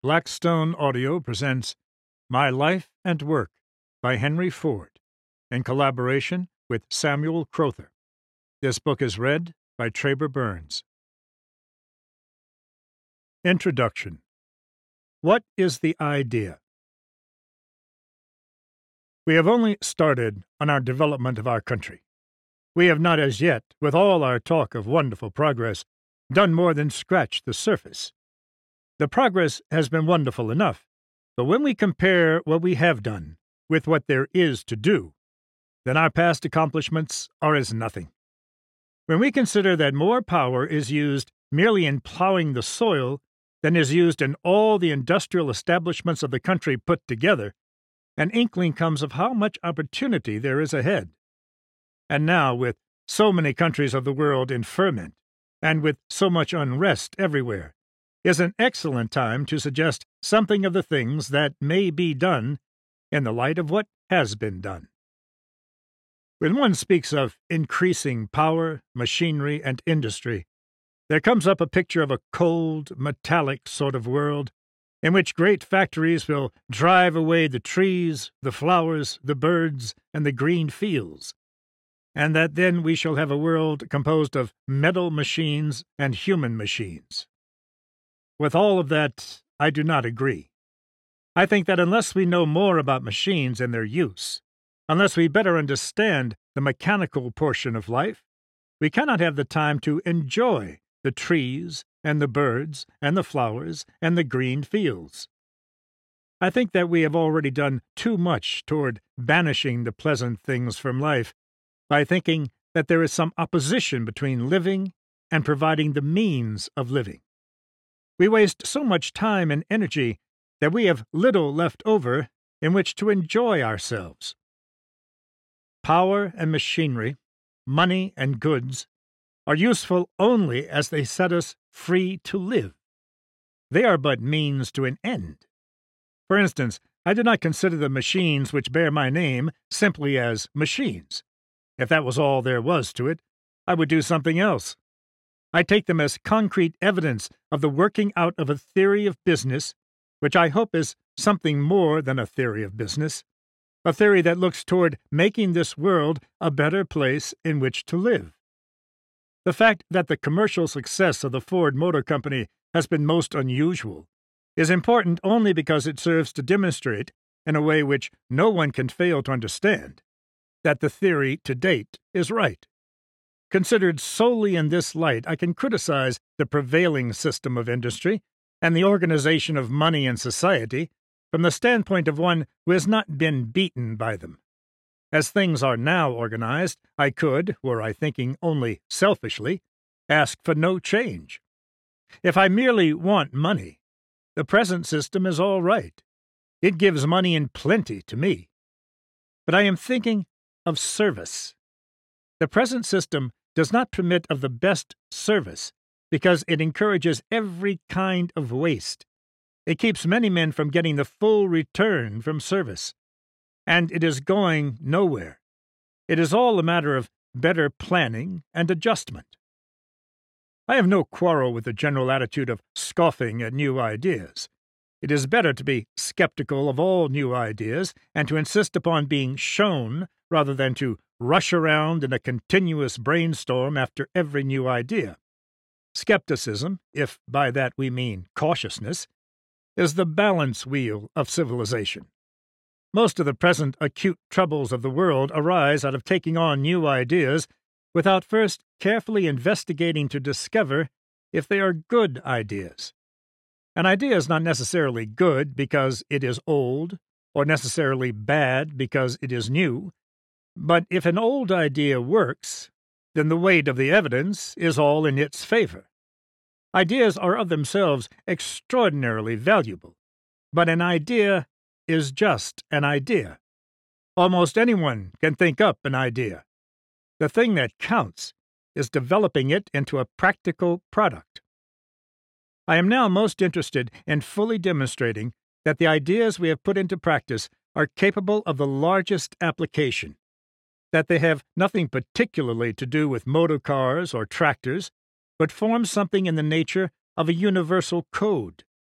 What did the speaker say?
Blackstone Audio presents My Life and Work by Henry Ford, in collaboration with Samuel Crowther. This book is read by Traber Burns. Introduction. What is the idea? We have only started on our development of our country. We have not as yet, with all our talk of wonderful progress, done more than scratch the surface. The progress has been wonderful enough, but when we compare what we have done with what there is to do, then our past accomplishments are as nothing. When we consider that more power is used merely in plowing the soil than is used in all the industrial establishments of the country put together, an inkling comes of how much opportunity there is ahead. And now, with so many countries of the world in ferment, and with so much unrest everywhere, is an excellent time to suggest something of the things that may be done in the light of what has been done. When one speaks of increasing power, machinery, and industry, there comes up a picture of a cold, metallic sort of world in which great factories will drive away the trees, the flowers, the birds, and the green fields, and that then we shall have a world composed of metal machines and human machines. With all of that, I do not agree. I think that unless we know more about machines and their use, unless we better understand the mechanical portion of life, we cannot have the time to enjoy the trees and the birds and the flowers and the green fields. I think that we have already done too much toward banishing the pleasant things from life by thinking that there is some opposition between living and providing the means of living. We waste so much time and energy that we have little left over in which to enjoy ourselves. Power and machinery, money and goods, are useful only as they set us free to live. They are but means to an end. For instance, I do not consider the machines which bear my name simply as machines. If that was all there was to it, I would do something else. I take them as concrete evidence of the working out of a theory of business, which I hope is something more than a theory of business, a theory that looks toward making this world a better place in which to live. The fact that the commercial success of the Ford Motor Company has been most unusual is important only because it serves to demonstrate, in a way which no one can fail to understand, that the theory to date is right. Considered solely in this light, I can criticize the prevailing system of industry and the organization of money and society from the standpoint of one who has not been beaten by them. As things are now organized, I could, were I thinking only selfishly, ask for no change. If I merely want money, the present system is all right. It gives money in plenty to me. But I am thinking of service. The present system does not permit of the best service because it encourages every kind of waste. It keeps many men from getting the full return from service. And it is going nowhere. It is all a matter of better planning and adjustment. I have no quarrel with the general attitude of scoffing at new ideas. It is better to be skeptical of all new ideas and to insist upon being shown rather than to rush around in a continuous brainstorm after every new idea. Skepticism, if by that we mean cautiousness, is the balance wheel of civilization. Most of the present acute troubles of the world arise out of taking on new ideas without first carefully investigating to discover if they are good ideas. An idea is not necessarily good because it is old, or necessarily bad because it is new, but if an old idea works, then the weight of the evidence is all in its favor. Ideas are of themselves extraordinarily valuable, but an idea is just an idea. Almost anyone can think up an idea. The thing that counts is developing it into a practical product. I am now most interested in fully demonstrating that the ideas we have put into practice are capable of the largest application, that they have nothing particularly to do with motor cars or tractors, but form something in the nature of a universal code,